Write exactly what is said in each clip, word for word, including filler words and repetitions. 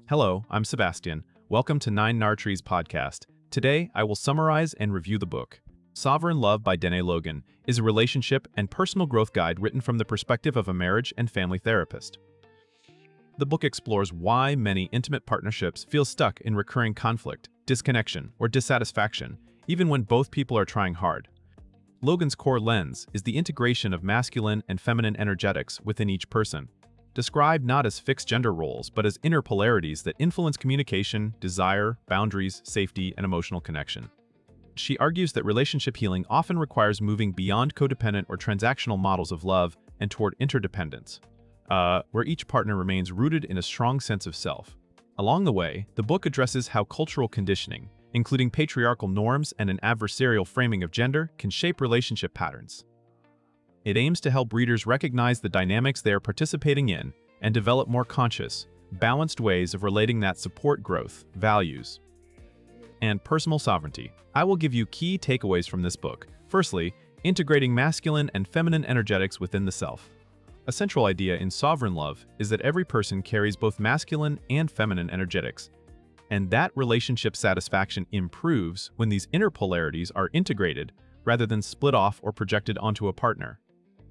Hello, I'm Sebastian. Welcome to Nine Nartrees podcast. Today, I will summarize and review the book. Sovereign Love by Dene Logan is a relationship and personal growth guide written from the perspective of a marriage and family therapist. The book explores why many intimate partnerships feel stuck in recurring conflict, disconnection, or dissatisfaction, even when both people are trying hard. Logan's core lens is the integration of masculine and feminine energetics within each person, described not as fixed gender roles, but as inner polarities that influence communication, desire, boundaries, safety, and emotional connection. She argues that relationship healing often requires moving beyond codependent or transactional models of love and toward interdependence, uh, where each partner remains rooted in a strong sense of self. Along the way, the book addresses how cultural conditioning, including patriarchal norms and an adversarial framing of gender, can shape relationship patterns. It aims to help readers recognize the dynamics they are participating in and develop more conscious, balanced ways of relating that support growth, values, and personal sovereignty. I will give you key takeaways from this book. Firstly, integrating masculine and feminine energetics within the self. A central idea in Sovereign Love is that every person carries both masculine and feminine energetics, and that relationship satisfaction improves when these inner polarities are integrated rather than split off or projected onto a partner.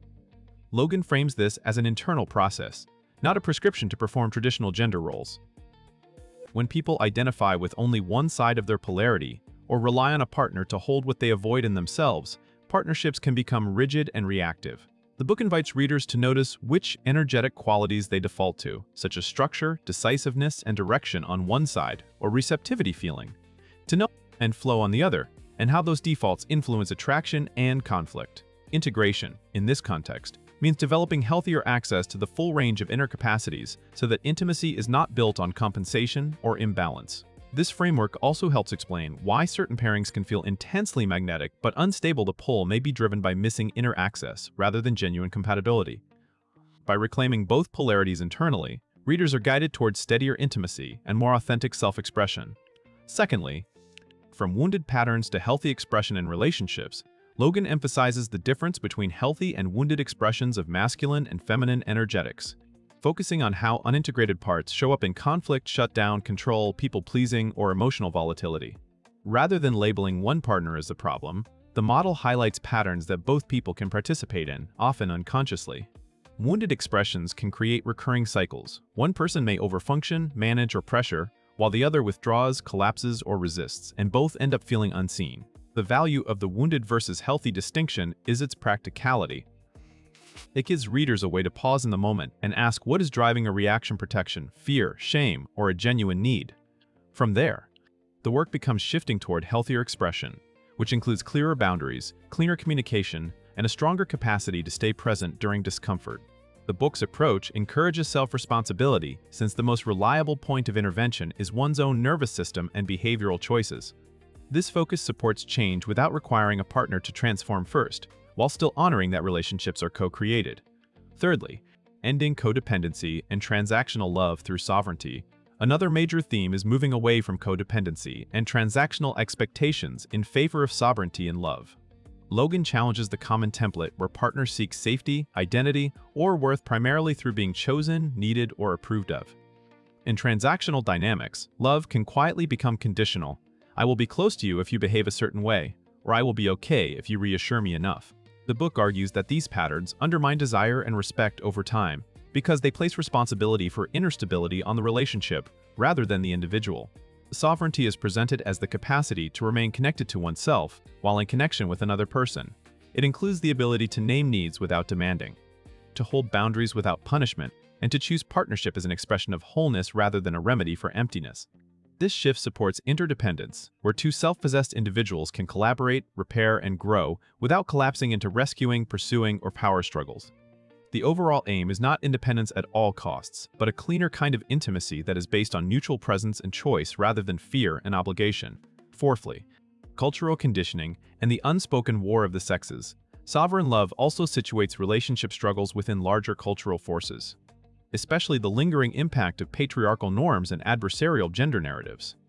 Logan frames this as an internal process, not a prescription to perform traditional gender roles. When people identify with only one side of their polarity or rely on a partner to hold what they avoid in themselves, partnerships can become rigid and reactive. The book invites readers to notice which energetic qualities they default to, such as structure, decisiveness, and direction on one side, or receptivity feeling, to know and flow on the other, and how those defaults influence attraction and conflict. Integration, in this context, means developing healthier access to the full range of inner capacities so that intimacy is not built on compensation or imbalance. This framework also helps explain why certain pairings can feel intensely magnetic but unstable. The pull may be driven by missing inner access rather than genuine compatibility. By reclaiming both polarities internally, readers are guided towards steadier intimacy and more authentic self-expression. Secondly, from wounded patterns to healthy expression in relationships, Logan emphasizes the difference between healthy and wounded expressions of masculine and feminine energetics, focusing on how unintegrated parts show up in conflict, shutdown, control, people-pleasing, or emotional volatility. Rather than labeling one partner as the problem, the model highlights patterns that both people can participate in, often unconsciously. Wounded expressions can create recurring cycles. One person may overfunction, manage, or pressure, while the other withdraws, collapses, or resists, and both end up feeling unseen. The value of the wounded versus healthy distinction is its practicality. It gives readers a way to pause in the moment and ask what is driving a reaction: protection, fear, shame, or a genuine need. From there, the work becomes shifting toward healthier expression, which includes clearer boundaries, cleaner communication, and a stronger capacity to stay present during discomfort. The book's approach encourages self-responsibility, since the most reliable point of intervention is one's own nervous system and behavioral choices. This focus supports change without requiring a partner to transform first, while still honoring that relationships are co-created. Thirdly, ending codependency and transactional love through sovereignty. Another major theme is moving away from codependency and transactional expectations in favor of sovereignty in love. Logan challenges the common template where partners seek safety, identity, or worth primarily through being chosen, needed, or approved of. In transactional dynamics, love can quietly become conditional. I will be close to you if you behave a certain way, or I will be okay if you reassure me enough. The book argues that these patterns undermine desire and respect over time because they place responsibility for inner stability on the relationship rather than the individual. Sovereignty is presented as the capacity to remain connected to oneself while in connection with another person. It includes the ability to name needs without demanding, to hold boundaries without punishment, and to choose partnership as an expression of wholeness rather than a remedy for emptiness. This shift supports interdependence, where two self-possessed individuals can collaborate, repair, and grow without collapsing into rescuing, pursuing, or power struggles. The overall aim is not independence at all costs, but a cleaner kind of intimacy that is based on mutual presence and choice rather than fear and obligation. Fourthly, cultural conditioning and the unspoken war of the sexes. Sovereign Love also situates relationship struggles within larger cultural forces, especially the lingering impact of patriarchal norms and adversarial gender narratives.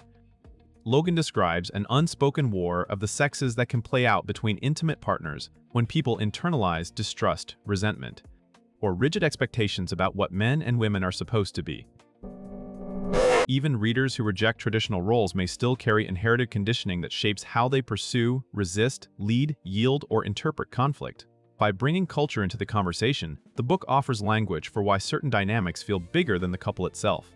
Logan describes an unspoken war of the sexes that can play out between intimate partners when people internalize distrust, resentment, or rigid expectations about what men and women are supposed to be. Even readers who reject traditional roles may still carry inherited conditioning that shapes how they pursue, resist, lead, yield, or interpret conflict. By bringing culture into the conversation, the book offers language for why certain dynamics feel bigger than the couple itself,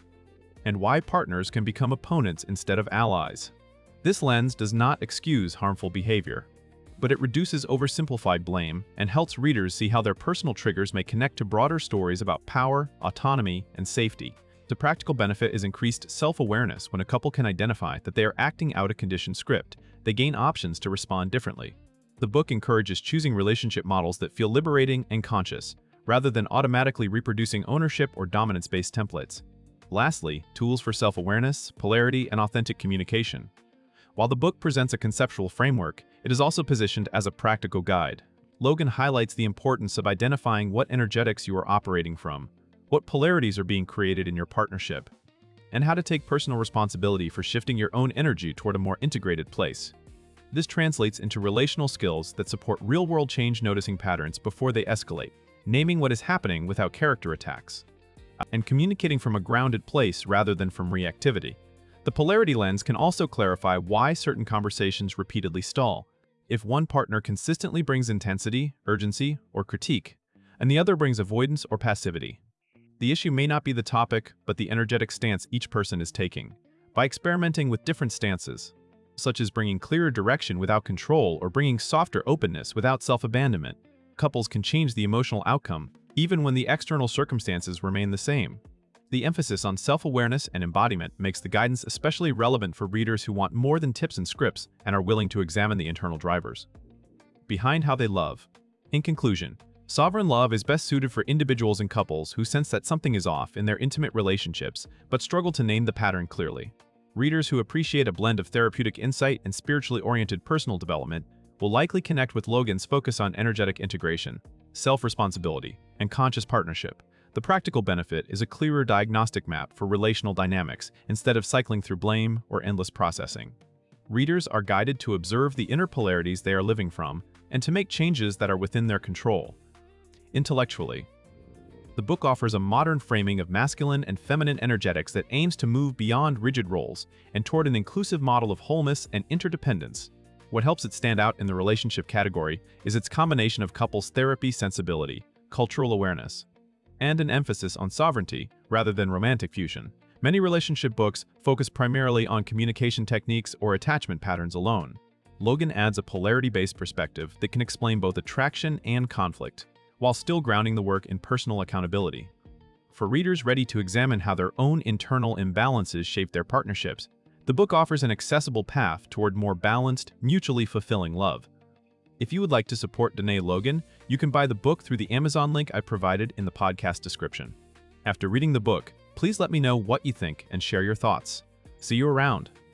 and why partners can become opponents instead of allies. This lens does not excuse harmful behavior, but it reduces oversimplified blame and helps readers see how their personal triggers may connect to broader stories about power, autonomy, and safety. The practical benefit is increased self-awareness. When a couple can identify that they are acting out a conditioned script, they gain options to respond differently. The book encourages choosing relationship models that feel liberating and conscious, rather than automatically reproducing ownership or dominance-based templates. Lastly, tools for self-awareness, polarity, and authentic communication. While the book presents a conceptual framework, it is also positioned as a practical guide. Logan highlights the importance of identifying what energetics you are operating from, what polarities are being created in your partnership, and how to take personal responsibility for shifting your own energy toward a more integrated place. This translates into relational skills that support real-world change, noticing patterns before they escalate, naming what is happening without character attacks, and communicating from a grounded place rather than from reactivity. The polarity lens can also clarify why certain conversations repeatedly stall. If one partner consistently brings intensity, urgency, or critique, and the other brings avoidance or passivity, the issue may not be the topic, but the energetic stance each person is taking. By experimenting with different stances, such as bringing clearer direction without control or bringing softer openness without self-abandonment, couples can change the emotional outcome, even when the external circumstances remain the same. The emphasis on self-awareness and embodiment makes the guidance especially relevant for readers who want more than tips and scripts and are willing to examine the internal drivers behind how they love. In conclusion, Sovereign Love is best suited for individuals and couples who sense that something is off in their intimate relationships but struggle to name the pattern clearly. Readers who appreciate a blend of therapeutic insight and spiritually oriented personal development will likely connect with Logan's focus on energetic integration, self-responsibility, and conscious partnership. The practical benefit is a clearer diagnostic map for relational dynamics instead of cycling through blame or endless processing. Readers are guided to observe the inner polarities they are living from and to make changes that are within their control. Intellectually, the book offers a modern framing of masculine and feminine energetics that aims to move beyond rigid roles and toward an inclusive model of wholeness and interdependence. What helps it stand out in the relationship category is its combination of couples therapy sensibility, cultural awareness, and an emphasis on sovereignty rather than romantic fusion. Many relationship books focus primarily on communication techniques or attachment patterns alone. Logan adds a polarity-based perspective that can explain both attraction and conflict, while still grounding the work in personal accountability. For readers ready to examine how their own internal imbalances shape their partnerships, the book offers an accessible path toward more balanced, mutually fulfilling love. If you would like to support Danae Logan, you can buy the book through the Amazon link I provided in the podcast description. After reading the book, please let me know what you think and share your thoughts. See you around.